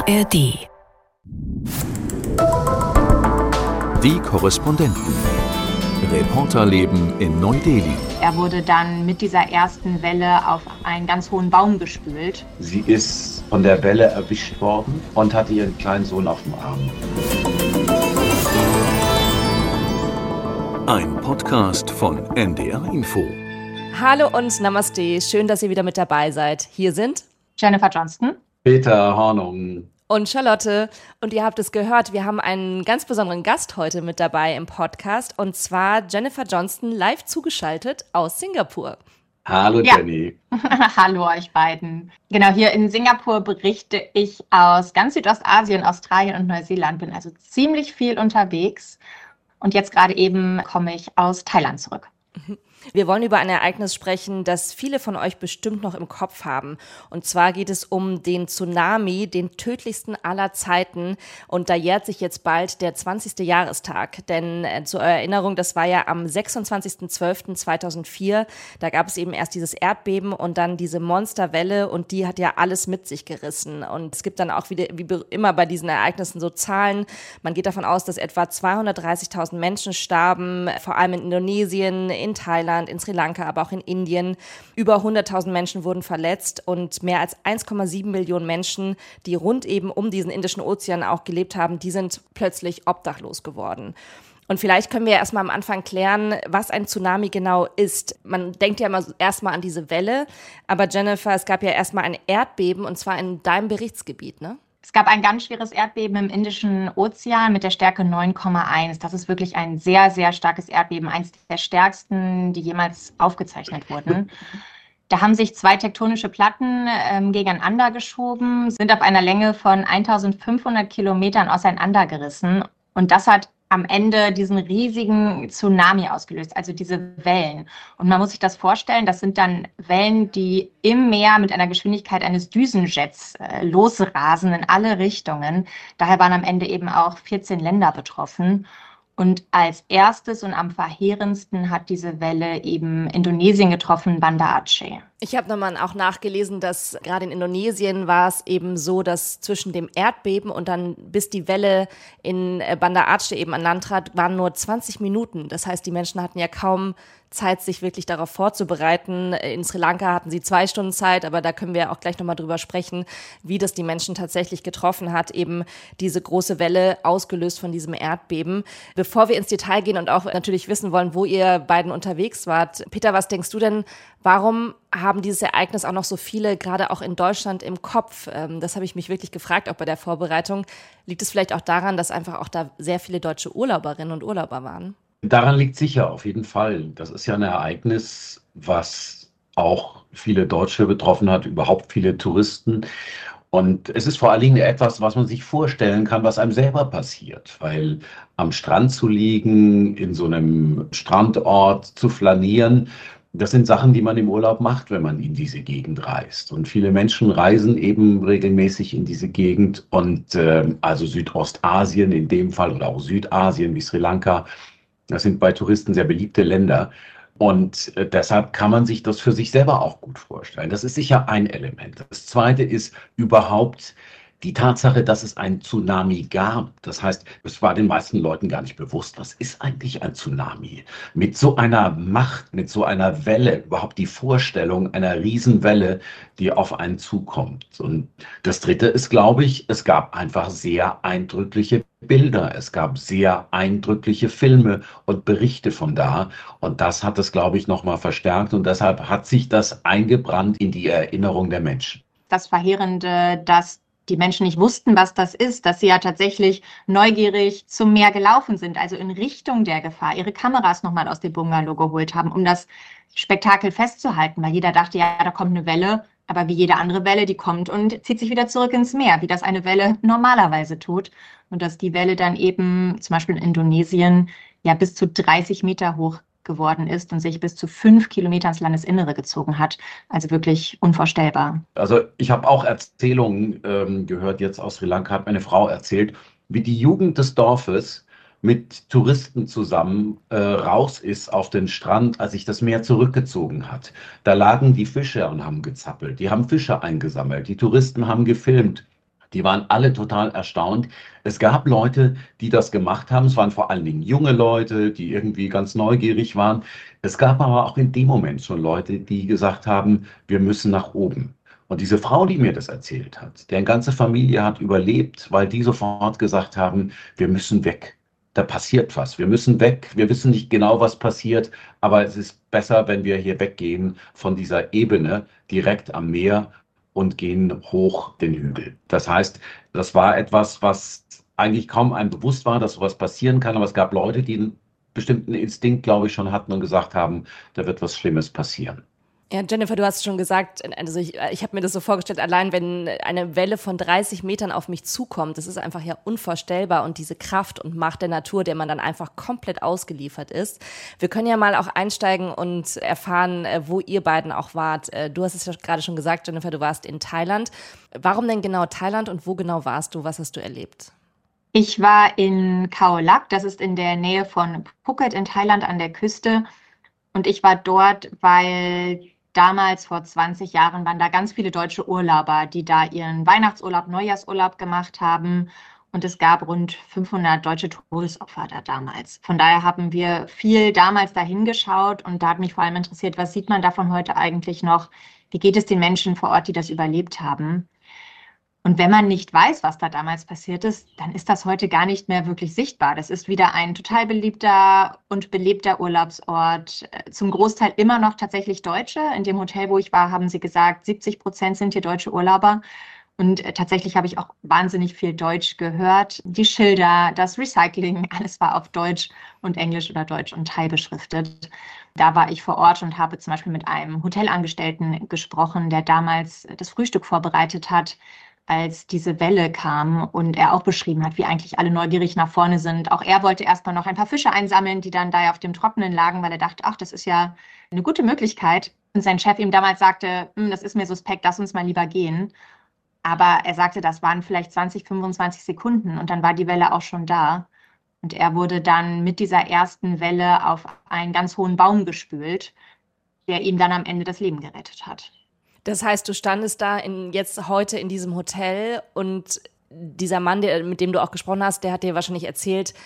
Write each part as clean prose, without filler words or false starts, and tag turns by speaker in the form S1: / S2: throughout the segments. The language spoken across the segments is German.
S1: ARD.
S2: Die Korrespondenten. Reporterleben in Neu-Delhi.
S3: Er wurde dann mit dieser ersten Welle auf einen ganz hohen Baum gespült.
S4: Sie ist von der Welle erwischt worden und hatte ihren kleinen Sohn auf dem Arm.
S2: Ein Podcast von NDR Info.
S5: Hallo und Namaste, schön, dass ihr wieder mit dabei seid. Hier sind
S3: Jennifer Johnston,
S4: Peter Hornung
S5: und Charlotte. Und ihr habt es gehört, wir haben einen ganz besonderen Gast heute mit dabei im Podcast. Und zwar Jennifer Johnston, live zugeschaltet aus Singapur.
S4: Hallo Jenny.
S3: Hallo euch beiden. Genau, hier in Singapur berichte ich aus ganz Südostasien, Australien und Neuseeland. Bin also ziemlich viel unterwegs. Und jetzt gerade eben komme ich aus Thailand zurück.
S5: Wir wollen über ein Ereignis sprechen, das viele von euch bestimmt noch im Kopf haben. Und zwar geht es um den Tsunami, den tödlichsten aller Zeiten. Und da jährt sich jetzt bald der 20. Jahrestag. Denn zur Erinnerung, das war ja am 26.12.2004. Da gab es eben erst dieses Erdbeben und dann diese Monsterwelle. Und die hat ja alles mit sich gerissen. Und es gibt dann auch wieder, wie immer bei diesen Ereignissen, so Zahlen. Man geht davon aus, dass etwa 230.000 Menschen starben, vor allem in Indonesien, in Thailand, in Sri Lanka, aber auch in Indien. Über 100.000 Menschen wurden verletzt und mehr als 1,7 Millionen Menschen, die rund eben um diesen Indischen Ozean auch gelebt haben, die sind plötzlich obdachlos geworden. Und vielleicht können wir erstmal am Anfang klären, was ein Tsunami genau ist. Man denkt ja immer erstmal an diese Welle, aber Jennifer, es gab ja erstmal ein Erdbeben und zwar in deinem Berichtsgebiet, ne?
S3: Es gab ein ganz schweres Erdbeben im Indischen Ozean mit der Stärke 9,1. Das ist wirklich ein sehr, sehr starkes Erdbeben, eines der stärksten, die jemals aufgezeichnet wurden. Da haben sich zwei tektonische Platten gegeneinander geschoben, sind auf einer Länge von 1500 Kilometern auseinandergerissen. Und das hat am Ende diesen riesigen Tsunami ausgelöst, also diese Wellen. Und man muss sich das vorstellen, das sind dann Wellen, die im Meer mit einer Geschwindigkeit eines Düsenjets losrasen in alle Richtungen. Daher waren am Ende eben auch 14 Länder betroffen. Und als erstes und am verheerendsten hat diese Welle eben Indonesien getroffen, Banda Aceh.
S5: Ich habe nochmal auch nachgelesen, dass gerade in Indonesien war es eben so, dass zwischen dem Erdbeben und dann bis die Welle in Banda Aceh eben an Land trat, waren nur 20 Minuten. Das heißt, die Menschen hatten ja kaum Zeit, sich wirklich darauf vorzubereiten. In Sri Lanka hatten sie 2 Stunden Zeit, aber da können wir auch gleich nochmal drüber sprechen, wie das die Menschen tatsächlich getroffen hat, eben diese große Welle ausgelöst von diesem Erdbeben. Bevor wir ins Detail gehen und auch natürlich wissen wollen, wo ihr beiden unterwegs wart, Peter, was denkst du denn, warum haben dieses Ereignis auch noch so viele, gerade auch in Deutschland, im Kopf? Das habe ich mich wirklich gefragt, auch bei der Vorbereitung. Liegt es vielleicht auch daran, dass einfach auch da sehr viele deutsche Urlauberinnen und Urlauber waren?
S4: Daran liegt sicher, auf jeden Fall. Das ist ja ein Ereignis, was auch viele Deutsche betroffen hat, überhaupt viele Touristen. Und es ist vor allen Dingen etwas, was man sich vorstellen kann, was einem selber passiert. Weil am Strand zu liegen, in so einem Strandort zu flanieren, das sind Sachen, die man im Urlaub macht, wenn man in diese Gegend reist. Und viele Menschen reisen eben regelmäßig in diese Gegend. Und also Südostasien in dem Fall oder auch Südasien wie Sri Lanka, das sind bei Touristen sehr beliebte Länder. Und deshalb kann man sich das für sich selber auch gut vorstellen. Das ist sicher ein Element. Das Zweite ist überhaupt die Tatsache, dass es einen Tsunami gab. Das heißt, es war den meisten Leuten gar nicht bewusst, was ist eigentlich ein Tsunami? Mit so einer Macht, mit so einer Welle, überhaupt die Vorstellung einer Riesenwelle, die auf einen zukommt. Und das Dritte ist, glaube ich, es gab einfach sehr eindrückliche Bilder. Es gab sehr eindrückliche Filme und Berichte von da. Und das hat es, glaube ich, nochmal verstärkt. Und deshalb hat sich das eingebrannt in die Erinnerung der Menschen.
S3: Das Verheerende, dass die Menschen nicht wussten, was das ist, dass sie ja tatsächlich neugierig zum Meer gelaufen sind, also in Richtung der Gefahr, ihre Kameras nochmal aus dem Bungalow geholt haben, um das Spektakel festzuhalten, weil jeder dachte, ja, da kommt eine Welle, aber wie jede andere Welle, die kommt und zieht sich wieder zurück ins Meer, wie das eine Welle normalerweise tut. Und dass die Welle dann eben zum Beispiel in Indonesien ja bis zu 30 Meter hoch geworden ist und sich bis zu 5 Kilometer ins Landesinnere gezogen hat. Also wirklich unvorstellbar.
S4: Also ich habe auch Erzählungen gehört, jetzt aus Sri Lanka hat meine Frau erzählt, wie die Jugend des Dorfes mit Touristen zusammen raus ist auf den Strand, als sich das Meer zurückgezogen hat. Da lagen die Fische und haben gezappelt, die haben Fische eingesammelt, die Touristen haben gefilmt. Die waren alle total erstaunt. Es gab Leute, die das gemacht haben. Es waren vor allen Dingen junge Leute, die irgendwie ganz neugierig waren. Es gab aber auch in dem Moment schon Leute, die gesagt haben, wir müssen nach oben. Und diese Frau, die mir das erzählt hat, deren ganze Familie hat überlebt, weil die sofort gesagt haben, wir müssen weg. Da passiert was. Wir müssen weg. Wir wissen nicht genau, was passiert, aber es ist besser, wenn wir hier weggehen von dieser Ebene direkt am Meer und gehen hoch den Hügel. Das heißt, das war etwas, was eigentlich kaum einem bewusst war, dass sowas passieren kann, aber es gab Leute, die einen bestimmten Instinkt, glaube ich, schon hatten und gesagt haben, da wird was Schlimmes passieren.
S5: Ja, Jennifer, du hast schon gesagt, also ich habe mir das so vorgestellt, allein wenn eine Welle von 30 Metern auf mich zukommt, das ist einfach ja unvorstellbar und diese Kraft und Macht der Natur, der man dann einfach komplett ausgeliefert ist. Wir können ja mal auch einsteigen und erfahren, wo ihr beiden auch wart. Du hast es ja gerade schon gesagt, Jennifer, du warst in Thailand. Warum denn genau Thailand und wo genau warst du? Was hast du erlebt?
S3: Ich war in Khao Lak, das ist in der Nähe von Phuket in Thailand an der Küste. Und ich war dort, weil damals vor 20 Jahren waren da ganz viele deutsche Urlauber, die da ihren Weihnachtsurlaub, Neujahrsurlaub gemacht haben. Und es gab rund 500 deutsche Todesopfer da damals. Von daher haben wir viel damals dahin geschaut und da hat mich vor allem interessiert, was sieht man davon heute eigentlich noch? Wie geht es den Menschen vor Ort, die das überlebt haben? Und wenn man nicht weiß, was da damals passiert ist, dann ist das heute gar nicht mehr wirklich sichtbar. Das ist wieder ein total beliebter und belebter Urlaubsort. Zum Großteil immer noch tatsächlich Deutsche. In dem Hotel, wo ich war, haben sie gesagt, 70% sind hier deutsche Urlauber. Und tatsächlich habe ich auch wahnsinnig viel Deutsch gehört. Die Schilder, das Recycling, alles war auf Deutsch und Englisch oder Deutsch und Thai beschriftet. Da war ich vor Ort und habe zum Beispiel mit einem Hotelangestellten gesprochen, der damals das Frühstück vorbereitet hat, als diese Welle kam und er auch beschrieben hat, wie eigentlich alle neugierig nach vorne sind. Auch er wollte erstmal noch ein paar Fische einsammeln, die dann da auf dem Trockenen lagen, weil er dachte, ach, das ist ja eine gute Möglichkeit. Und sein Chef ihm damals sagte, das ist mir suspekt, lass uns mal lieber gehen. Aber er sagte, das waren vielleicht 20, 25 Sekunden und dann war die Welle auch schon da. Und er wurde dann mit dieser ersten Welle auf einen ganz hohen Baum gespült, der ihm dann am Ende das Leben gerettet hat.
S5: Das heißt, du standest da jetzt heute in diesem Hotel und dieser Mann, mit dem du auch gesprochen hast, der hat dir wahrscheinlich erzählt,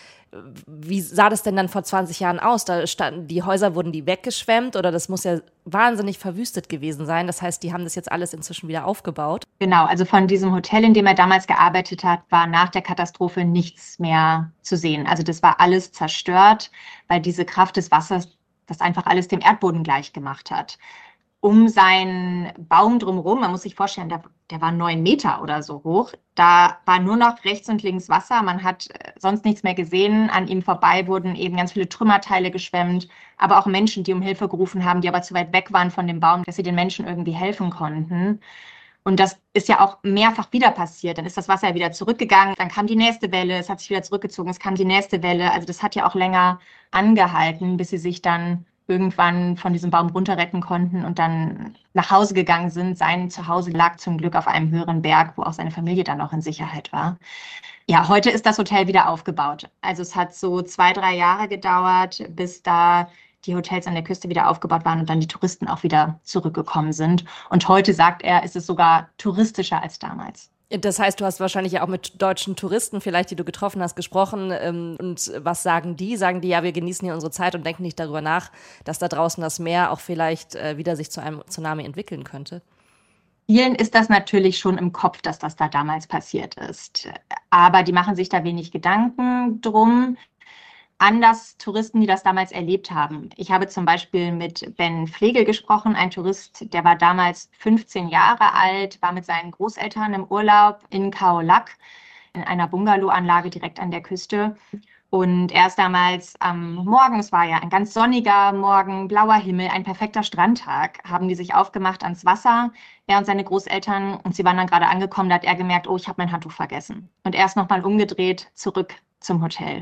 S5: wie sah das denn dann vor 20 Jahren aus? Da standen die Häuser, wurden die weggeschwemmt oder das muss ja wahnsinnig verwüstet gewesen sein. Das heißt, die haben das jetzt alles inzwischen wieder aufgebaut.
S3: Genau, also von diesem Hotel, in dem er damals gearbeitet hat, war nach der Katastrophe nichts mehr zu sehen. Also das war alles zerstört, weil diese Kraft des Wassers das einfach alles dem Erdboden gleich gemacht hat. Um seinen Baum drumherum, man muss sich vorstellen, der war 9 Meter oder so hoch. Da war nur noch rechts und links Wasser. Man hat sonst nichts mehr gesehen. An ihm vorbei wurden eben ganz viele Trümmerteile geschwemmt, aber auch Menschen, die um Hilfe gerufen haben, die aber zu weit weg waren von dem Baum, dass sie den Menschen irgendwie helfen konnten. Und das ist ja auch mehrfach wieder passiert. Dann ist das Wasser wieder zurückgegangen, dann kam die nächste Welle, es hat sich wieder zurückgezogen, es kam die nächste Welle. Also das hat ja auch länger angehalten, bis sie sich dann irgendwann von diesem Baum runterretten konnten und dann nach Hause gegangen sind. Sein Zuhause lag zum Glück auf einem höheren Berg, wo auch seine Familie dann noch in Sicherheit war. Ja, heute ist das Hotel wieder aufgebaut. Also es hat so 2, 3 Jahre gedauert, bis da die Hotels an der Küste wieder aufgebaut waren und dann die Touristen auch wieder zurückgekommen sind. Und heute, sagt er, ist es sogar touristischer als damals.
S5: Das heißt, du hast wahrscheinlich ja auch mit deutschen Touristen vielleicht, die du getroffen hast, gesprochen. Und was sagen die? Sagen die, ja, wir genießen hier unsere Zeit und denken nicht darüber nach, dass da draußen das Meer auch vielleicht wieder sich zu einem Tsunami entwickeln könnte?
S3: Vielen ist das natürlich schon im Kopf, dass das da damals passiert ist. Aber die machen sich da wenig Gedanken drum. Anders Touristen, die das damals erlebt haben. Ich habe zum Beispiel mit Ben Flegel gesprochen, ein Tourist, der war damals 15 Jahre alt, war mit seinen Großeltern im Urlaub in Khao Lak, in einer Bungalow-Anlage direkt an der Küste. Und er ist damals am Morgen, es war ja ein ganz sonniger Morgen, blauer Himmel, ein perfekter Strandtag, haben die sich aufgemacht ans Wasser, er und seine Großeltern. Und sie waren dann gerade angekommen, da hat er gemerkt, oh, ich habe mein Handtuch vergessen. Und er ist nochmal umgedreht, zurück zum Hotel.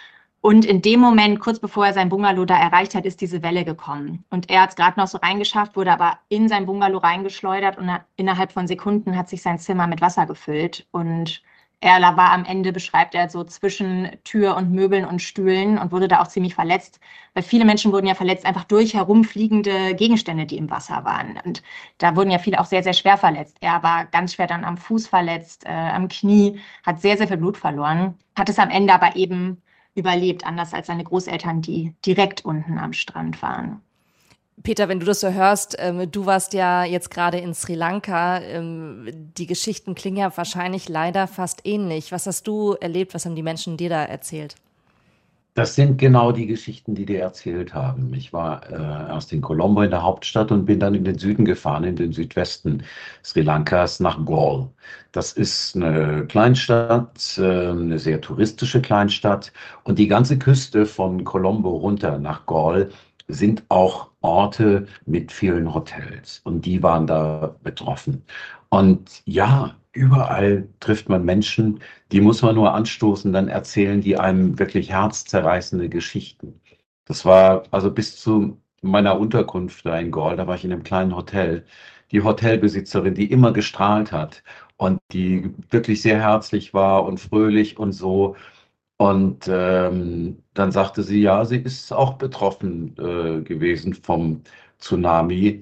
S3: Und in dem Moment, kurz bevor er sein Bungalow da erreicht hat, ist diese Welle gekommen. Und er hat es gerade noch so reingeschafft, wurde aber in sein Bungalow reingeschleudert und innerhalb von Sekunden hat sich sein Zimmer mit Wasser gefüllt. Und Er war am Ende, beschreibt er, so zwischen Tür und Möbeln und Stühlen und wurde da auch ziemlich verletzt, weil viele Menschen wurden ja verletzt einfach durch herumfliegende Gegenstände, die im Wasser waren. Und da wurden ja viele auch sehr, sehr schwer verletzt. Er war ganz schwer dann am Fuß verletzt, am Knie, hat sehr, sehr viel Blut verloren, hat es am Ende aber eben überlebt, anders als seine Großeltern, die direkt unten am Strand waren.
S5: Peter, wenn du das so hörst, du warst ja jetzt gerade in Sri Lanka, die Geschichten klingen ja wahrscheinlich leider fast ähnlich. Was hast du erlebt, was haben die Menschen dir da erzählt?
S4: Das sind genau die Geschichten, die dir erzählt haben. Ich war erst in Colombo in der Hauptstadt und bin dann in den Süden gefahren, in den Südwesten Sri Lankas nach Galle. Das ist eine Kleinstadt, eine sehr touristische Kleinstadt. Und die ganze Küste von Colombo runter nach Galle sind auch Orte mit vielen Hotels. Und die waren da betroffen. Und ja, überall trifft man Menschen, die muss man nur anstoßen, dann erzählen die einem wirklich herzzerreißende Geschichten. Das war also bis zu meiner Unterkunft da in Galle, da war ich in einem kleinen Hotel. Die Hotelbesitzerin, die immer gestrahlt hat und die wirklich sehr herzlich war und fröhlich und so. Und dann sagte sie, ja, sie ist auch betroffen gewesen vom Tsunami.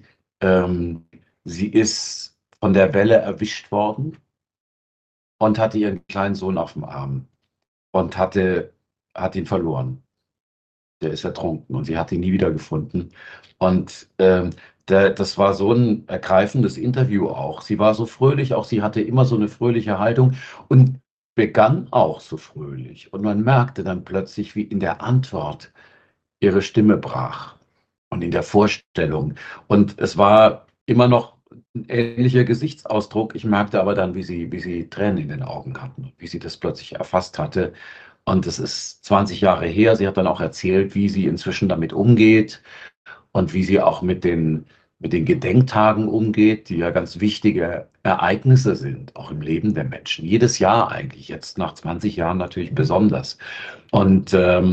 S4: Sie ist von der Welle erwischt worden und hatte ihren kleinen Sohn auf dem Arm und hat ihn verloren. Der ist ertrunken und sie hat ihn nie wiedergefunden. Und das war so ein ergreifendes Interview auch. Sie war so fröhlich, auch sie hatte immer so eine fröhliche Haltung und begann auch so fröhlich. Und man merkte dann plötzlich, wie in der Antwort ihre Stimme brach und in der Vorstellung. Und es war immer noch ein ähnlicher Gesichtsausdruck. Ich merkte aber dann, wie sie Tränen in den Augen hatten, wie sie das plötzlich erfasst hatte. Und es ist 20 Jahre her. Sie hat dann auch erzählt, wie sie inzwischen damit umgeht und wie sie auch mit den Gedenktagen umgeht, die ja ganz wichtige Ereignisse sind, auch im Leben der Menschen. Jedes Jahr eigentlich, jetzt nach 20 Jahren natürlich besonders. Und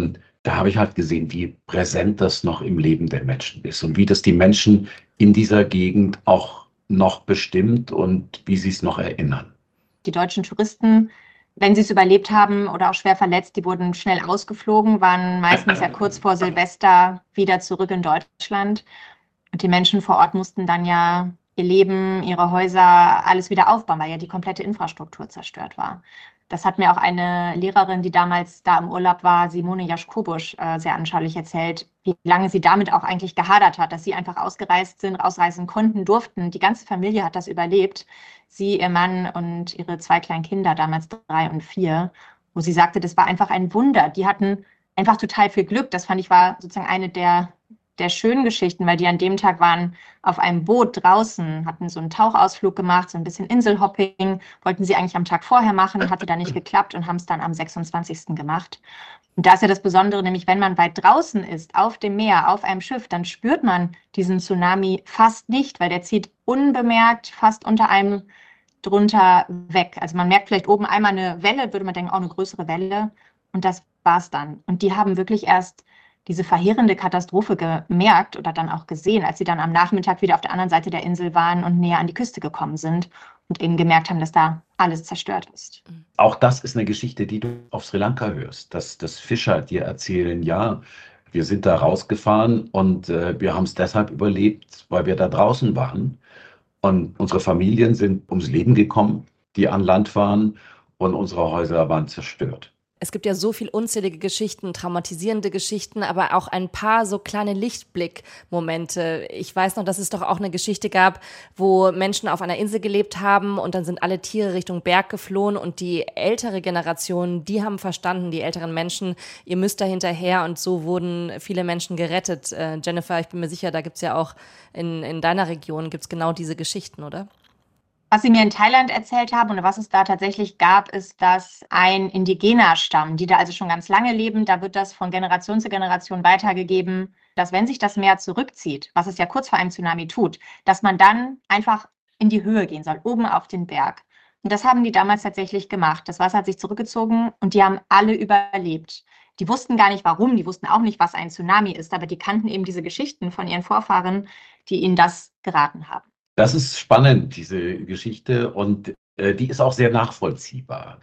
S4: da habe ich halt gesehen, wie präsent das noch im Leben der Menschen ist und wie das die Menschen in dieser Gegend auch noch bestimmt und wie sie es noch erinnern.
S3: Die deutschen Touristen, wenn sie es überlebt haben oder auch schwer verletzt, die wurden schnell ausgeflogen, waren meistens ja kurz vor Silvester wieder zurück in Deutschland. Und die Menschen vor Ort mussten dann ja ihr Leben, ihre Häuser, alles wieder aufbauen, weil ja die komplette Infrastruktur zerstört war. Das hat mir auch eine Lehrerin, die damals da im Urlaub war, Simone Jaschkobusch, sehr anschaulich erzählt, wie lange sie damit auch eigentlich gehadert hat, dass sie einfach ausreisen konnten, durften. Die ganze Familie hat das überlebt. Sie, ihr Mann und ihre 2 kleinen Kinder, damals 3 und 4, wo sie sagte, das war einfach ein Wunder. Die hatten einfach total viel Glück. Das fand ich war sozusagen eine der schönen Geschichten, weil die an dem Tag waren auf einem Boot draußen, hatten so einen Tauchausflug gemacht, so ein bisschen Inselhopping, wollten sie eigentlich am Tag vorher machen, hatte dann nicht geklappt und haben es dann am 26. gemacht. Und da ist ja das Besondere, nämlich wenn man weit draußen ist, auf dem Meer, auf einem Schiff, dann spürt man diesen Tsunami fast nicht, weil der zieht unbemerkt fast unter einem drunter weg. Also man merkt vielleicht oben einmal eine Welle, würde man denken, auch eine größere Welle und das war's dann. Und die haben wirklich erst diese verheerende Katastrophe gemerkt oder dann auch gesehen, als sie dann am Nachmittag wieder auf der anderen Seite der Insel waren und näher an die Küste gekommen sind und eben gemerkt haben, dass da alles zerstört ist.
S4: Auch das ist eine Geschichte, die du auf Sri Lanka hörst, dass Fischer dir erzählen, ja, wir sind da rausgefahren und wir haben es deshalb überlebt, weil wir da draußen waren und unsere Familien sind ums Leben gekommen, die an Land waren und unsere Häuser waren zerstört.
S5: Es gibt ja so viel unzählige Geschichten, traumatisierende Geschichten, aber auch ein paar so kleine Lichtblick-Momente. Ich weiß noch, dass es doch auch eine Geschichte gab, wo Menschen auf einer Insel gelebt haben und dann sind alle Tiere Richtung Berg geflohen und die ältere Generation, die haben verstanden, die älteren Menschen, ihr müsst da hinterher und so wurden viele Menschen gerettet. Jennifer, ich bin mir sicher, da gibt's ja auch in deiner Region gibt's genau diese Geschichten, oder?
S3: Was sie mir in Thailand erzählt haben und was es da tatsächlich gab, ist, dass ein indigener Stamm, die da also schon ganz lange leben, da wird das von Generation zu Generation weitergegeben, dass wenn sich das Meer zurückzieht, was es ja kurz vor einem Tsunami tut, dass man dann einfach in die Höhe gehen soll, oben auf den Berg. Und das haben die damals tatsächlich gemacht. Das Wasser hat sich zurückgezogen und die haben alle überlebt. Die wussten gar nicht warum, die wussten auch nicht, was ein Tsunami ist, aber die kannten eben diese Geschichten von ihren Vorfahren, die ihnen das geraten haben.
S4: Das ist spannend, diese Geschichte, und die ist auch sehr nachvollziehbar.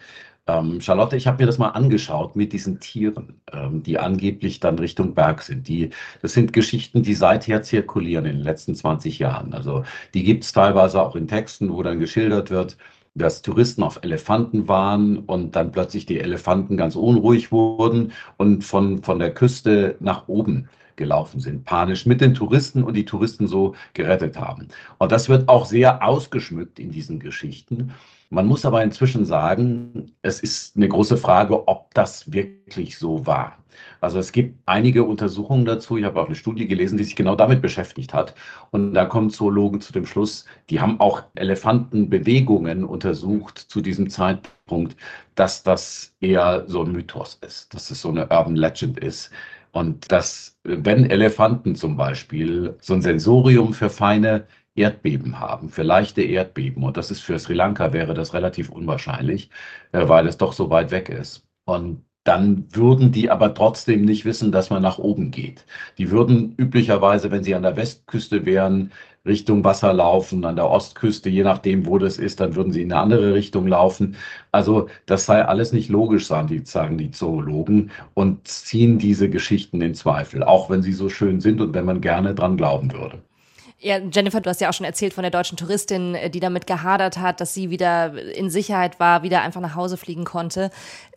S4: Charlotte, ich habe mir das mal angeschaut mit diesen Tieren, die angeblich dann Richtung Berg sind. Das sind Geschichten, die seither zirkulieren in den letzten 20 Jahren. Also die gibt es teilweise auch in Texten, wo dann geschildert wird, dass Touristen auf Elefanten waren und dann plötzlich die Elefanten ganz unruhig wurden und von der Küste nach oben gelaufen sind, panisch mit den Touristen und die Touristen so gerettet haben. Und das wird auch sehr ausgeschmückt in diesen Geschichten. Man muss aber inzwischen sagen, es ist eine große Frage, ob das wirklich so war. Also es gibt einige Untersuchungen dazu. Ich habe auch eine Studie gelesen, die sich genau damit beschäftigt hat. Und da kommen Zoologen zu dem Schluss, die haben auch Elefantenbewegungen untersucht zu diesem Zeitpunkt, dass das eher so ein Mythos ist, dass es so eine Urban Legend ist. Und dass, wenn Elefanten zum Beispiel so ein Sensorium für feine Erdbeben haben, für leichte Erdbeben, und das ist für Sri Lanka wäre das relativ unwahrscheinlich, weil es doch so weit weg ist. Und dann würden die aber trotzdem nicht wissen, dass man nach oben geht. Die würden üblicherweise, wenn sie an der Westküste wären, Richtung Wasser laufen, an der Ostküste, je nachdem, wo das ist, dann würden sie in eine andere Richtung laufen. Also das sei alles nicht logisch, sagen die Zoologen, und ziehen diese Geschichten in Zweifel, auch wenn sie so schön sind und wenn man gerne dran glauben würde.
S5: Ja, Jennifer, du hast ja auch schon erzählt von der deutschen Touristin, die damit gehadert hat, dass sie wieder in Sicherheit war, wieder einfach nach Hause fliegen konnte.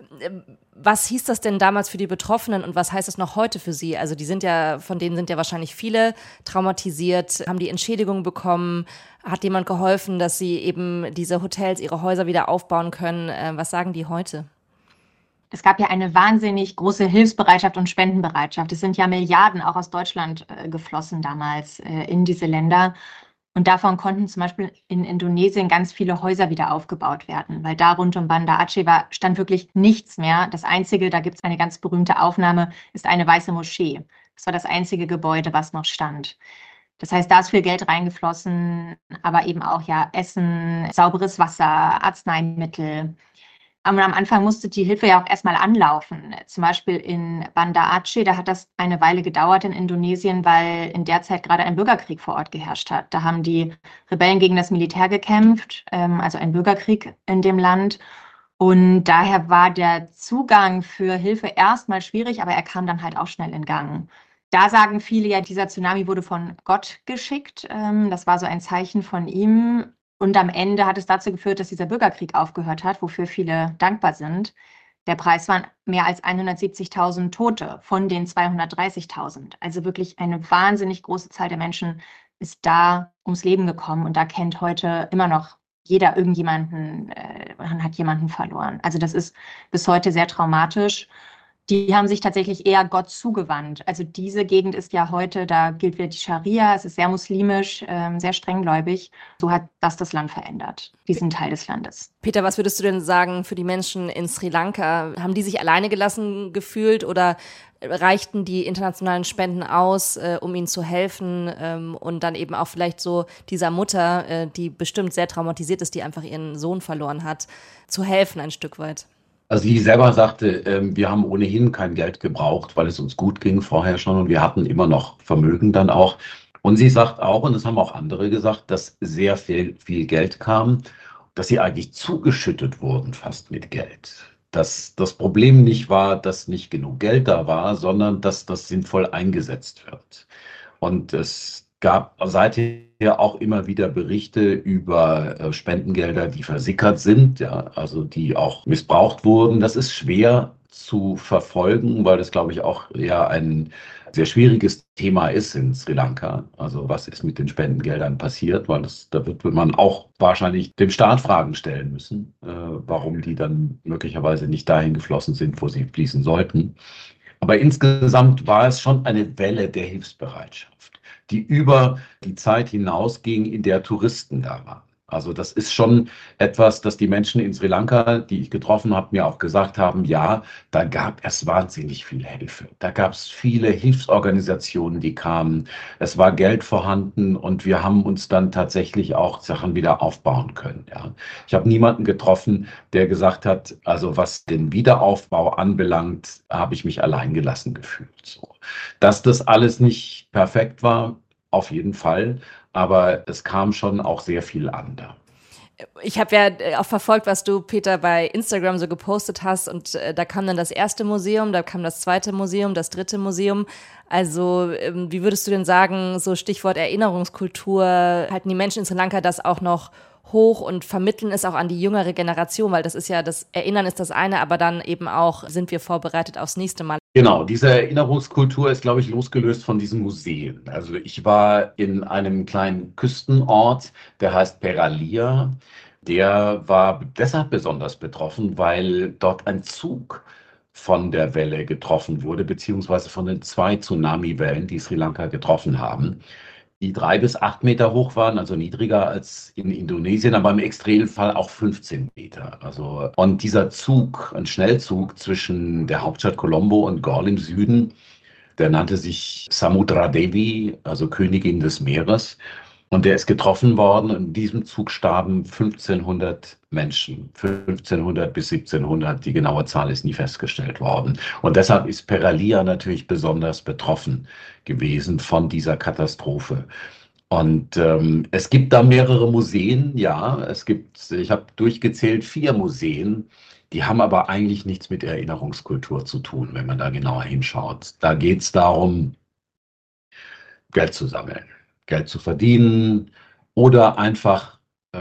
S5: Was hieß das denn damals für die Betroffenen und was heißt das noch heute für sie? Also von denen sind ja wahrscheinlich viele traumatisiert, haben die Entschädigung bekommen, hat jemand geholfen, dass sie eben diese Hotels, ihre Häuser wieder aufbauen können? Was sagen die heute?
S3: Es gab ja eine wahnsinnig große Hilfsbereitschaft und Spendenbereitschaft. Es sind ja Milliarden auch aus Deutschland geflossen damals in diese Länder. Und davon konnten zum Beispiel in Indonesien ganz viele Häuser wieder aufgebaut werden, weil da rund um Banda Aceh stand wirklich nichts mehr. Das Einzige, da gibt es eine ganz berühmte Aufnahme, ist eine weiße Moschee. Das war das einzige Gebäude, was noch stand. Das heißt, da ist viel Geld reingeflossen, aber eben auch ja Essen, sauberes Wasser, Arzneimittel. Und am Anfang musste die Hilfe ja auch erstmal anlaufen. Zum Beispiel in Banda Aceh, da hat das eine Weile gedauert in Indonesien, weil in der Zeit gerade ein Bürgerkrieg vor Ort geherrscht hat. Da haben die Rebellen gegen das Militär gekämpft, also ein Bürgerkrieg in dem Land. Und daher war der Zugang für Hilfe erstmal schwierig, aber er kam dann halt auch schnell in Gang. Da sagen viele ja, dieser Tsunami wurde von Gott geschickt. Das war so ein Zeichen von ihm. Und am Ende hat es dazu geführt, dass dieser Bürgerkrieg aufgehört hat, wofür viele dankbar sind. Der Preis waren mehr als 170.000 Tote von den 230.000. Also wirklich eine wahnsinnig große Zahl der Menschen ist da ums Leben gekommen. Und da kennt heute immer noch jeder irgendjemanden, hat jemanden verloren. Also das ist bis heute sehr traumatisch. Die haben sich tatsächlich eher Gott zugewandt. Also diese Gegend ist ja heute, da gilt wieder die Scharia, es ist sehr muslimisch, sehr strenggläubig. So hat das Land verändert, diesen Teil des Landes.
S5: Peter, was würdest du denn sagen für die Menschen in Sri Lanka? Haben die sich alleine gelassen gefühlt oder reichten die internationalen Spenden aus, um ihnen zu helfen und dann eben auch vielleicht so dieser Mutter, die bestimmt sehr traumatisiert ist, die einfach ihren Sohn verloren hat, zu helfen ein Stück weit?
S4: Also sie selber sagte, wir haben ohnehin kein Geld gebraucht, weil es uns gut ging vorher schon und wir hatten immer noch Vermögen dann auch. Und sie sagt auch, und das haben auch andere gesagt, dass sehr viel Geld kam, dass sie eigentlich zugeschüttet wurden fast mit Geld. Dass das Problem nicht war, dass nicht genug Geld da war, sondern dass das sinnvoll eingesetzt wird. Und es gab seither auch immer wieder Berichte über Spendengelder, die versickert sind, ja, also die auch missbraucht wurden. Das ist schwer zu verfolgen, weil das, glaube ich, auch ja ein sehr schwieriges Thema ist in Sri Lanka. Also was ist mit den Spendengeldern passiert, weil da wird man auch wahrscheinlich dem Staat Fragen stellen müssen, warum die dann möglicherweise nicht dahin geflossen sind, wo sie fließen sollten. Aber insgesamt war es schon eine Welle der Hilfsbereitschaft, die über die Zeit hinausging, in der Touristen da waren. Also das ist schon etwas, das die Menschen in Sri Lanka, die ich getroffen habe, mir auch gesagt haben, ja, da gab es wahnsinnig viel Hilfe. Da gab es viele Hilfsorganisationen, die kamen. Es war Geld vorhanden und wir haben uns dann tatsächlich auch Sachen wieder aufbauen können. Ja. Ich habe niemanden getroffen, der gesagt hat, also was den Wiederaufbau anbelangt, habe ich mich alleingelassen gefühlt. So. Dass das alles nicht perfekt war, auf jeden Fall. Aber es kam schon auch sehr viel an da.
S5: Ich habe ja auch verfolgt, was du, Peter, bei Instagram so gepostet hast und da kam dann das erste Museum, da kam das zweite Museum, das dritte Museum. Also wie würdest du denn sagen, so Stichwort Erinnerungskultur, halten die Menschen in Sri Lanka das auch noch hoch und vermitteln es auch an die jüngere Generation, weil das ist ja, das Erinnern ist das eine, aber dann eben auch, sind wir vorbereitet aufs nächste Mal.
S4: Genau, diese Erinnerungskultur ist, glaube ich, losgelöst von diesen Museen. Also ich war in einem kleinen Küstenort, der heißt Peralia. Der war deshalb besonders betroffen, weil dort ein Zug von der Welle getroffen wurde, beziehungsweise von den 2 Tsunami-Wellen, die Sri Lanka getroffen haben, die 3 bis 8 Meter hoch waren, also niedriger als in Indonesien, aber im Extremfall auch 15 Meter. Also, und dieser Zug, ein Schnellzug zwischen der Hauptstadt Colombo und Galle im Süden, der nannte sich Samudra Devi, also Königin des Meeres. Und der ist getroffen worden und in diesem Zug starben 1500 Menschen, 1500 bis 1700, die genaue Zahl ist nie festgestellt worden. Und deshalb ist Peralia natürlich besonders betroffen gewesen von dieser Katastrophe. Und es gibt da mehrere Museen, ja, ich habe durchgezählt 4 Museen, die haben aber eigentlich nichts mit Erinnerungskultur zu tun, wenn man da genauer hinschaut. Da geht es darum, Geld zu sammeln, Geld zu verdienen oder einfach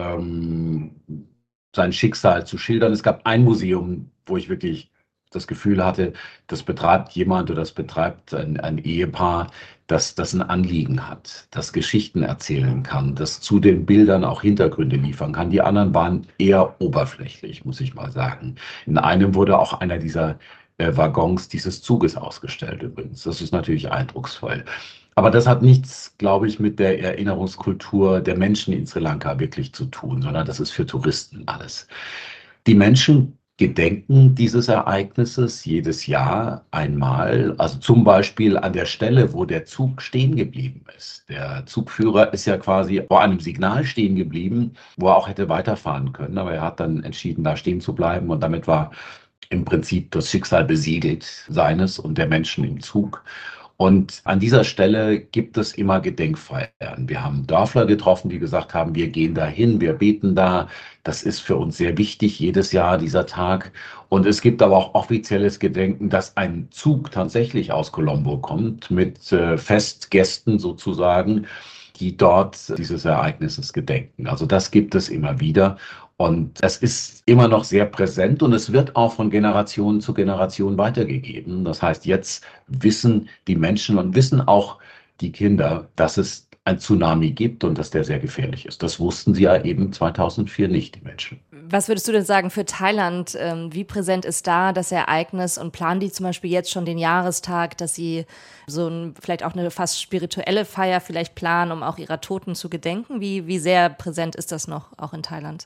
S4: sein Schicksal zu schildern. Es gab ein Museum, wo ich wirklich das Gefühl hatte, das betreibt jemand oder das betreibt ein Ehepaar, das ein Anliegen hat, das Geschichten erzählen kann, das zu den Bildern auch Hintergründe liefern kann. Die anderen waren eher oberflächlich, muss ich mal sagen. In einem wurde auch einer dieser Waggons dieses Zuges ausgestellt übrigens. Das ist natürlich eindrucksvoll. Aber das hat nichts, glaube ich, mit der Erinnerungskultur der Menschen in Sri Lanka wirklich zu tun, sondern das ist für Touristen alles. Die Menschen gedenken dieses Ereignisses jedes Jahr einmal, also zum Beispiel an der Stelle, wo der Zug stehen geblieben ist. Der Zugführer ist ja quasi vor einem Signal stehen geblieben, wo er auch hätte weiterfahren können, aber er hat dann entschieden, da stehen zu bleiben und damit war im Prinzip das Schicksal besiegelt seines und der Menschen im Zug. Und an dieser Stelle gibt es immer Gedenkfeiern. Wir haben Dörfler getroffen, die gesagt haben, wir gehen dahin, wir beten da. Das ist für uns sehr wichtig, jedes Jahr dieser Tag. Und es gibt aber auch offizielles Gedenken, dass ein Zug tatsächlich aus Colombo kommt, mit Festgästen sozusagen, die dort dieses Ereignisses gedenken. Also das gibt es immer wieder. Und es ist immer noch sehr präsent und es wird auch von Generation zu Generation weitergegeben. Das heißt, jetzt wissen die Menschen und wissen auch die Kinder, dass es ein Tsunami gibt und dass der sehr gefährlich ist. Das wussten sie ja eben 2004 nicht, die Menschen.
S5: Was würdest du denn sagen für Thailand? Wie präsent ist da das Ereignis und planen die zum Beispiel jetzt schon den Jahrestag, dass sie vielleicht auch eine fast spirituelle Feier vielleicht planen, um auch ihrer Toten zu gedenken? Wie sehr präsent ist das noch auch in Thailand?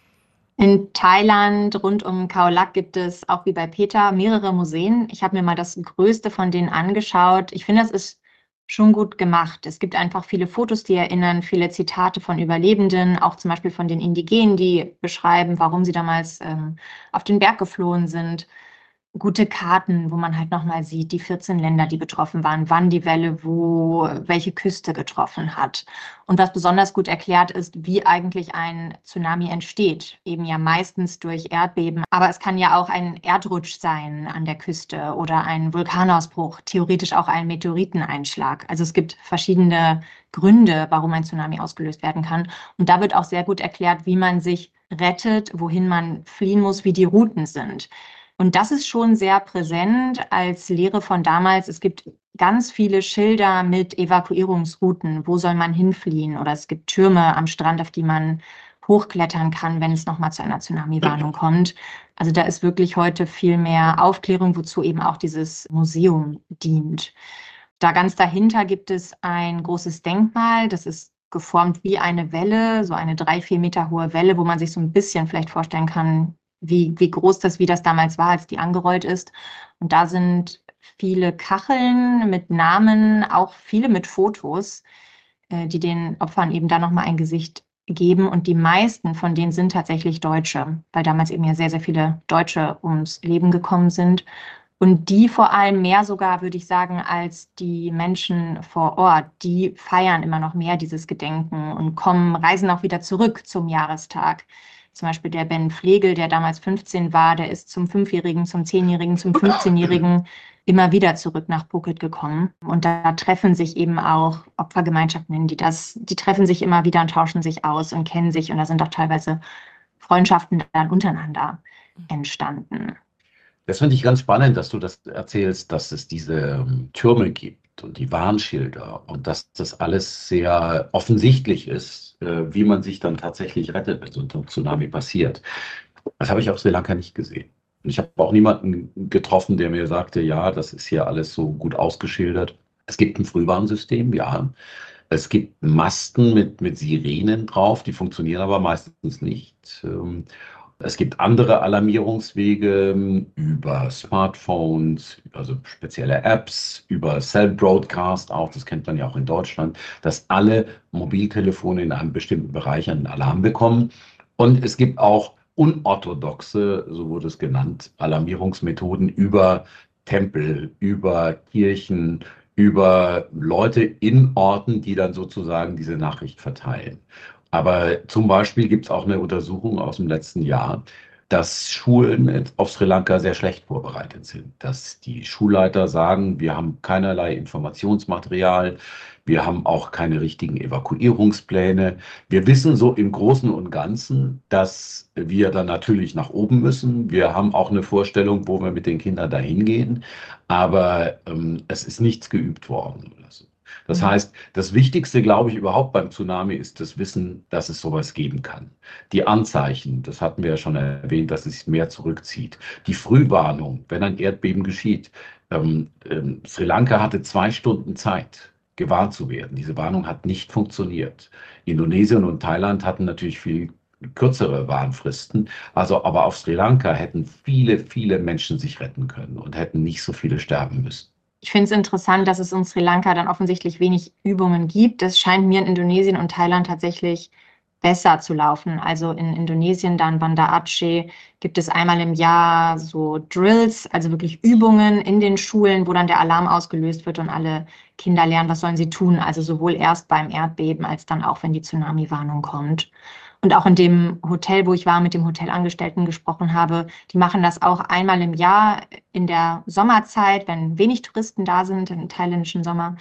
S3: In Thailand rund um Khao Lak gibt es auch wie bei Peter mehrere Museen. Ich habe mir mal das größte von denen angeschaut. Ich finde, das ist schon gut gemacht. Es gibt einfach viele Fotos, die erinnern, viele Zitate von Überlebenden, auch zum Beispiel von den Indigenen, die beschreiben, warum sie damals auf den Berg geflohen sind. Gute Karten, wo man halt nochmal sieht, die 14 Länder, die betroffen waren, wann die Welle welche Küste getroffen hat. Und was besonders gut erklärt ist, wie eigentlich ein Tsunami entsteht. Eben ja meistens durch Erdbeben, aber es kann ja auch ein Erdrutsch sein an der Küste oder ein Vulkanausbruch, theoretisch auch ein Meteoriteneinschlag. Also es gibt verschiedene Gründe, warum ein Tsunami ausgelöst werden kann. Und da wird auch sehr gut erklärt, wie man sich rettet, wohin man fliehen muss, wie die Routen sind. Und das ist schon sehr präsent als Lehre von damals. Es gibt ganz viele Schilder mit Evakuierungsrouten. Wo soll man hinfliehen? Oder es gibt Türme am Strand, auf die man hochklettern kann, wenn es nochmal zu einer Tsunami-Warnung kommt. Also da ist wirklich heute viel mehr Aufklärung, wozu eben auch dieses Museum dient. Da ganz dahinter gibt es ein großes Denkmal. Das ist geformt wie eine Welle, so eine 3-4 Meter hohe Welle, wo man sich so ein bisschen vielleicht vorstellen kann, wie groß wie das damals war, als die angerollt ist. Und da sind viele Kacheln mit Namen, auch viele mit Fotos, die den Opfern eben da nochmal ein Gesicht geben. Und die meisten von denen sind tatsächlich Deutsche, weil damals eben ja sehr, sehr viele Deutsche ums Leben gekommen sind. Und die vor allem mehr sogar, würde ich sagen, als die Menschen vor Ort. Die feiern immer noch mehr dieses Gedenken und reisen auch wieder zurück zum Jahrestag. Zum Beispiel der Ben Flegel, der damals 15 war, der ist zum 5-Jährigen, zum 10-Jährigen, zum 15-Jährigen immer wieder zurück nach Phuket gekommen. Und da treffen sich eben auch Opfergemeinschaften, die treffen sich immer wieder und tauschen sich aus und kennen sich. Und da sind auch teilweise Freundschaften dann untereinander entstanden.
S4: Das finde ich ganz spannend, dass du das erzählst, dass es diese Türme gibt und die Warnschilder und dass das alles sehr offensichtlich ist, wie man sich dann tatsächlich rettet, wenn so ein Tsunami passiert. Das habe ich auf Sri Lanka nicht gesehen. Und ich habe auch niemanden getroffen, der mir sagte, ja, das ist hier alles so gut ausgeschildert. Es gibt ein Frühwarnsystem, ja. Es gibt Masten mit Sirenen drauf, die funktionieren aber meistens nicht. Es gibt andere Alarmierungswege über Smartphones, also spezielle Apps, über Cell Broadcast auch, das kennt man ja auch in Deutschland, dass alle Mobiltelefone in einem bestimmten Bereich einen Alarm bekommen. Und es gibt auch unorthodoxe, so wurde es genannt, Alarmierungsmethoden über Tempel, über Kirchen, über Leute in Orten, die dann sozusagen diese Nachricht verteilen. Aber zum Beispiel gibt es auch eine Untersuchung aus dem letzten Jahr, dass Schulen auf Sri Lanka sehr schlecht vorbereitet sind. Dass die Schulleiter sagen, wir haben keinerlei Informationsmaterial, wir haben auch keine richtigen Evakuierungspläne. Wir wissen so im Großen und Ganzen, dass wir dann natürlich nach oben müssen. Wir haben auch eine Vorstellung, wo wir mit den Kindern dahin gehen, aber es ist nichts geübt worden oder so. Das heißt, das Wichtigste, glaube ich, überhaupt beim Tsunami ist das Wissen, dass es sowas geben kann. Die Anzeichen, das hatten wir ja schon erwähnt, dass es sich mehr zurückzieht. Die Frühwarnung, wenn ein Erdbeben geschieht. Sri Lanka hatte 2 Stunden Zeit, gewarnt zu werden. Diese Warnung hat nicht funktioniert. Indonesien und Thailand hatten natürlich viel kürzere Warnfristen. Also, aber auf Sri Lanka hätten viele, viele Menschen sich retten können und hätten nicht so viele sterben müssen.
S3: Ich finde es interessant, dass es in Sri Lanka dann offensichtlich wenig Übungen gibt. Das scheint mir in Indonesien und Thailand tatsächlich besser zu laufen. Also in Indonesien, dann Banda Aceh, gibt es einmal im Jahr so Drills, also wirklich Übungen in den Schulen, wo dann der Alarm ausgelöst wird und alle Kinder lernen, was sollen sie tun. Also sowohl erst beim Erdbeben als dann auch, wenn die Tsunami-Warnung kommt. Und auch in dem Hotel, wo ich war, mit dem Hotelangestellten gesprochen habe, die machen das auch einmal im Jahr in der Sommerzeit, wenn wenig Touristen da sind, im thailändischen Sommer.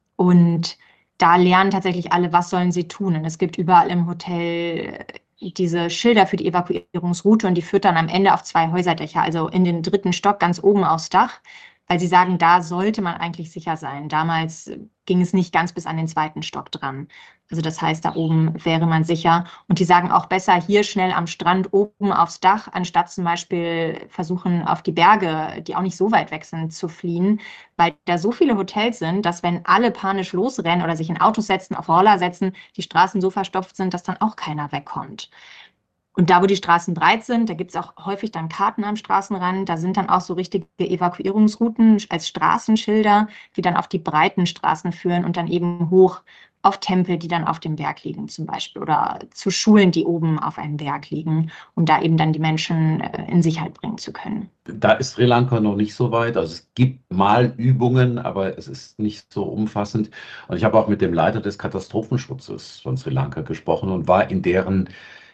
S3: Und da lernen tatsächlich alle, was sollen sie tun. Und es gibt überall im Hotel diese Schilder für die Evakuierungsroute und die führt dann am Ende auf 2 Häuserdächer, also in den 3. Stock ganz oben aufs Dach, weil sie sagen, da sollte man eigentlich sicher sein. Damals ging es nicht ganz bis an den 2. Stock dran. Also das heißt, da oben wäre man sicher. Und die sagen auch besser hier schnell am Strand oben aufs Dach, anstatt zum Beispiel versuchen, auf die Berge, die auch nicht so weit weg sind, zu fliehen, weil da so viele Hotels sind, dass wenn alle panisch losrennen oder sich in Autos setzen, auf Roller setzen, die Straßen so verstopft sind, dass dann auch keiner wegkommt. Und da, wo die Straßen breit sind, da gibt es auch häufig dann Karten am Straßenrand. Da sind dann auch so richtige Evakuierungsrouten als Straßenschilder, die dann auf die breiten Straßen führen und dann eben hoch auf Tempel, die dann auf dem Berg liegen zum Beispiel, oder zu Schulen, die oben auf einem Berg liegen, um da eben dann die Menschen in Sicherheit bringen zu können.
S4: Da ist Sri Lanka noch nicht so weit. Also es gibt mal Übungen, aber es ist nicht so umfassend. Und ich habe auch mit dem Leiter des Katastrophenschutzes von Sri Lanka gesprochen und war in deren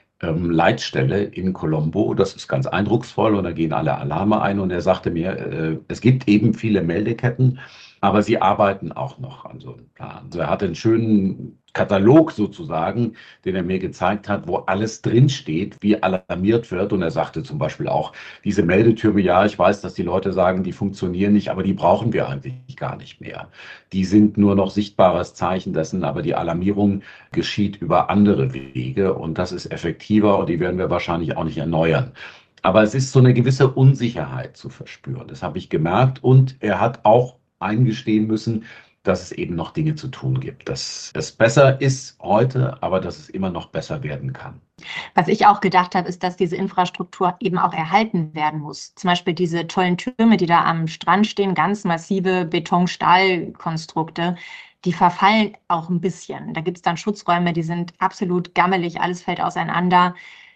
S4: Leitstelle in Colombo. Das ist ganz eindrucksvoll und da gehen alle Alarme ein und er sagte mir, es gibt eben viele Meldeketten, aber sie arbeiten auch noch an so einem Plan. Also er hatte einen schönen Katalog sozusagen, den er mir gezeigt hat, wo alles drinsteht, wie alarmiert wird. Und er sagte zum Beispiel auch, diese Meldetürme, ja, ich weiß, dass die Leute sagen, die funktionieren nicht, aber die brauchen wir eigentlich gar nicht mehr. Die sind nur noch sichtbares Zeichen dessen, aber die Alarmierung geschieht über andere Wege und das ist effektiver und die werden wir wahrscheinlich auch nicht erneuern. Aber es ist so eine gewisse Unsicherheit zu verspüren. Das habe ich gemerkt und er hat auch eingestehen müssen, dass es eben noch Dinge zu tun gibt, dass es besser ist heute, aber dass es immer noch besser werden kann.
S3: Was ich auch gedacht habe, ist, dass diese Infrastruktur eben auch erhalten werden muss. Zum Beispiel diese tollen Türme, die da am Strand stehen, ganz massive Beton-Stahl-Konstrukte, die verfallen auch ein bisschen. Da gibt es dann Schutzräume, die sind absolut gammelig, alles fällt auseinander.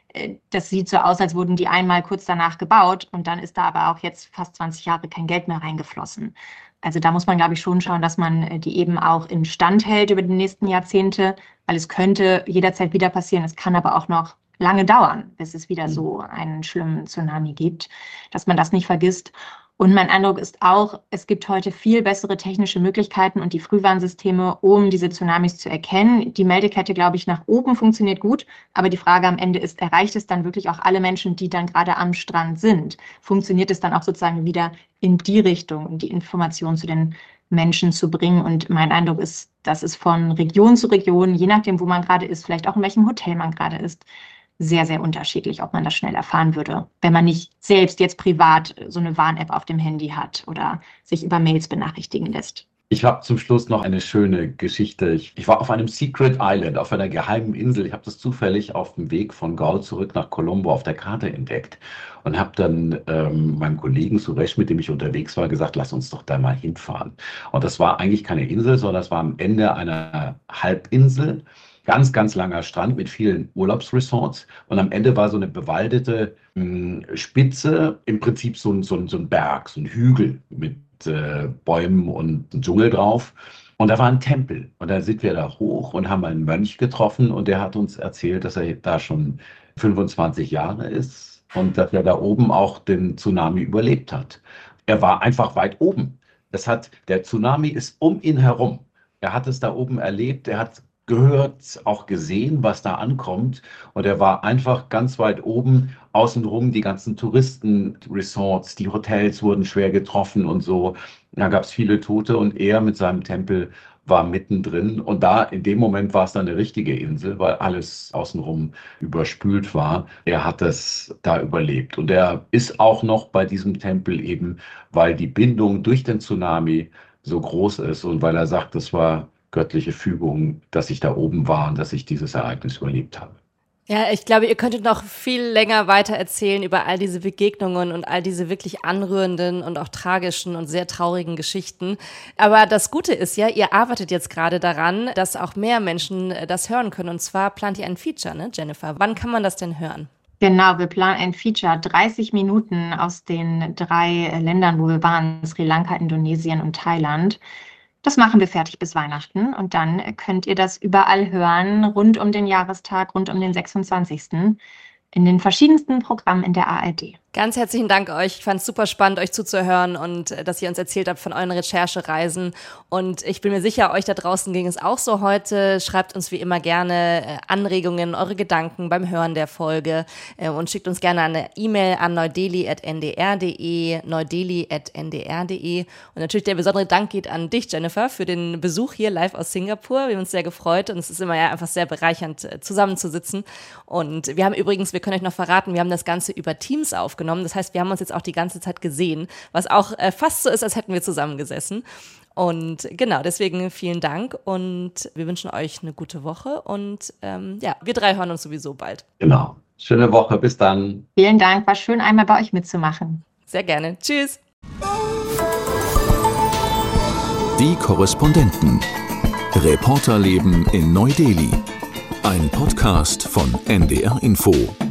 S3: das sieht so aus, als wurden die einmal kurz danach gebaut und dann ist da aber auch jetzt fast 20 Jahre kein Geld mehr reingeflossen. Also da muss man, glaube ich, schon schauen, dass man die eben auch instand hält über die nächsten Jahrzehnte, weil es könnte jederzeit wieder passieren. Es kann aber auch noch lange dauern, bis es wieder so einen schlimmen Tsunami gibt, dass man das nicht vergisst. Und mein Eindruck ist auch, es gibt heute viel bessere technische Möglichkeiten und die Frühwarnsysteme, um diese Tsunamis zu erkennen. Die Meldekette, glaube ich, nach oben funktioniert gut. Aber die Frage am Ende ist, erreicht es dann wirklich auch alle Menschen, die dann gerade am Strand sind? Funktioniert es dann auch sozusagen wieder in die Richtung, um die Informationen zu den Menschen zu bringen? Und mein Eindruck ist, dass es von Region zu Region, je nachdem, wo man gerade ist, vielleicht auch in welchem Hotel man gerade ist, sehr, sehr unterschiedlich, ob man das schnell erfahren würde, wenn man nicht selbst jetzt privat so eine Warn-App auf dem Handy hat oder sich über Mails benachrichtigen lässt.
S4: Ich habe zum Schluss noch eine schöne Geschichte. Ich war auf einem Secret Island, auf einer geheimen Insel. Ich habe das zufällig auf dem Weg von Gaul zurück nach Colombo auf der Karte entdeckt und habe dann meinem Kollegen Suresh, mit dem ich unterwegs war, gesagt, lass uns doch da mal hinfahren. Und das war eigentlich keine Insel, sondern das war am Ende einer Halbinsel. Ganz, ganz langer Strand mit vielen Urlaubsresorts und am Ende war so eine bewaldete Spitze, im Prinzip so ein Berg, so ein Hügel mit Bäumen und Dschungel drauf. Und da war ein Tempel und da sind wir da hoch und haben einen Mönch getroffen und der hat uns erzählt, dass er da schon 25 Jahre ist und dass er da oben auch den Tsunami überlebt hat. Er war einfach weit oben. Der Tsunami ist um ihn herum. Er hat es da oben erlebt, er hat gehört, auch gesehen, was da ankommt. Und er war einfach ganz weit oben, außenrum die ganzen Touristenresorts, die Hotels wurden schwer getroffen und so. Da gab es viele Tote und er mit seinem Tempel war mittendrin. Und da, in dem Moment war es dann eine richtige Insel, weil alles außenrum überspült war. Er hat das da überlebt. Und er ist auch noch bei diesem Tempel eben, weil die Bindung durch den Tsunami so groß ist und weil er sagt, das war göttliche Fügung, dass ich da oben war und dass ich dieses Ereignis überlebt habe.
S5: Ja, ich glaube, ihr könntet noch viel länger weiter erzählen über all diese Begegnungen und all diese wirklich anrührenden und auch tragischen und sehr traurigen Geschichten. Aber das Gute ist ja, ihr arbeitet jetzt gerade daran, dass auch mehr Menschen das hören können. Und zwar plant ihr ein Feature, ne, Jennifer? Wann kann man das denn hören?
S3: Genau, wir planen ein Feature, 30 Minuten aus den 3 Ländern, wo wir waren, Sri Lanka, Indonesien und Thailand. Das machen wir fertig bis Weihnachten und dann könnt ihr das überall hören, rund um den Jahrestag, rund um den 26. in den verschiedensten Programmen in der ARD.
S5: Ganz herzlichen Dank euch. Ich fand es super spannend, euch zuzuhören und dass ihr uns erzählt habt von euren Recherchereisen. Und ich bin mir sicher, euch da draußen ging es auch so heute. Schreibt uns wie immer gerne Anregungen, eure Gedanken beim Hören der Folge und schickt uns gerne eine E-Mail an neudeli@ndr.de, neudeli@ndr.de. Und natürlich der besondere Dank geht an dich, Jennifer, für den Besuch hier live aus Singapur. Wir haben uns sehr gefreut und es ist immer ja einfach sehr bereichernd, zusammenzusitzen. Und wir haben übrigens, wir können euch noch verraten, wir haben das Ganze über Teams aufgenommen. Das heißt, wir haben uns jetzt auch die ganze Zeit gesehen, was auch fast so ist, als hätten wir zusammengesessen. Und genau, deswegen vielen Dank und wir wünschen euch eine gute Woche und wir 3 hören uns sowieso bald.
S4: Genau. Schöne Woche, bis dann.
S3: Vielen Dank, war schön, einmal bei euch mitzumachen.
S5: Sehr gerne. Tschüss.
S2: Die Korrespondenten. Reporterleben in Neu-Delhi. Ein Podcast von NDR Info.